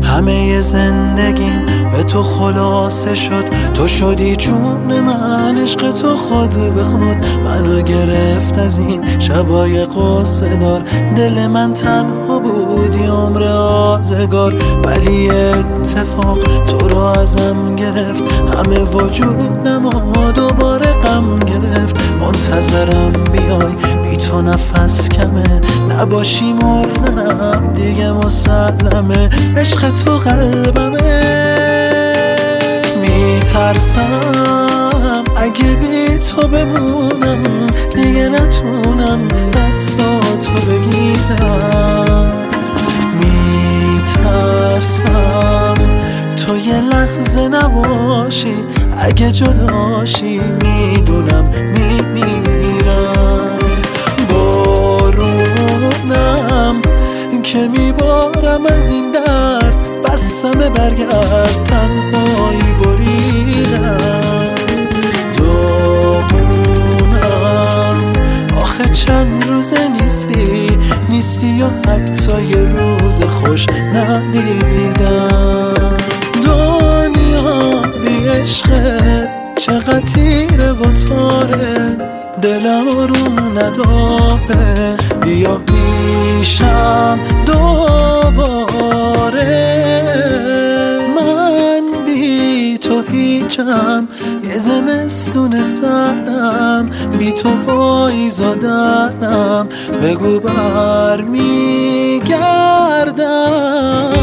همه زندگیم به تو خلاصه شد. تو شدی جون من، عشق تو خود به خود منو گرفت از این شبای قصه دار. دل من تنها بودی عمر آزگار، ولی اتفاق تو رو ازم گرفت. همه وجودم دوباره غم گرفت. منتظرم بیای، بی تو نفس کمه، نباشی مردنم دیگه مسلمه. عشق تو قلبمه، میترسم اگه بی تو بمونم دیگه نتونم دستاتو بگیرم. میترسم تو یه لحظه نباشی، اگه جداشی میدونم میمیرم. بارونم که میبارم از این درد، بسم برگرد تنهایی بریدم. داغونم آخه چند روزه نیستی یا حتی یه روز خوش ندیدم. دنیا بی عشقت چقدر تیره و تاره، دلم رو نداره. بیا پیشم دوباره، من بی تو هیچم. یه زمستون سردم، بی تو پاییز و دردم. بگو برمیگردم.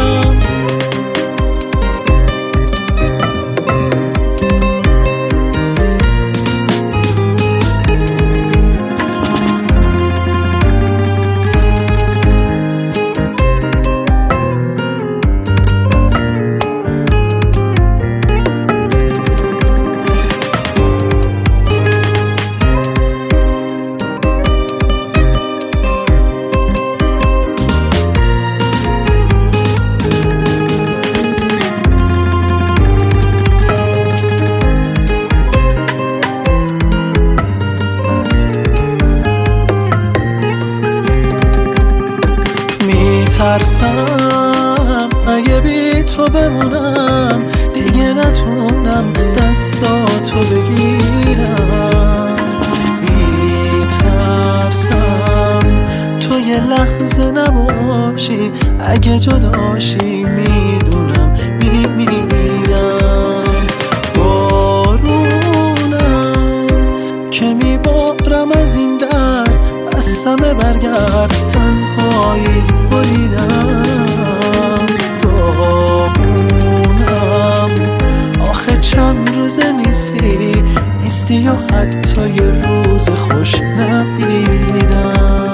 ترسم اگه بی تو بمونم دیگه نتونم دستاتو بگیرم. میترسم تو یه لحظه نباشی، اگه جداشی میدونم میمیرم. بارونم که میبارم از این درد، بسم برگرد تنهایی بریدم. داغونم آخه چند روزه نیستی یا حتی یه روز خوش ندیدم.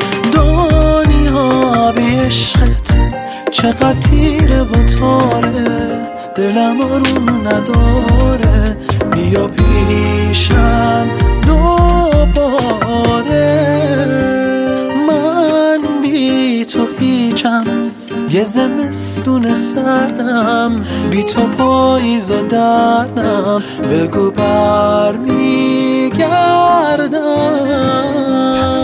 دنیا بی عشقت چقدر تیره و تاره، دلم رو نداره. بیا پیشم دوباره، من بی تو هیچم. یه زمستون سردم، بی تو پاییز و دردم. بگو برمیگردم.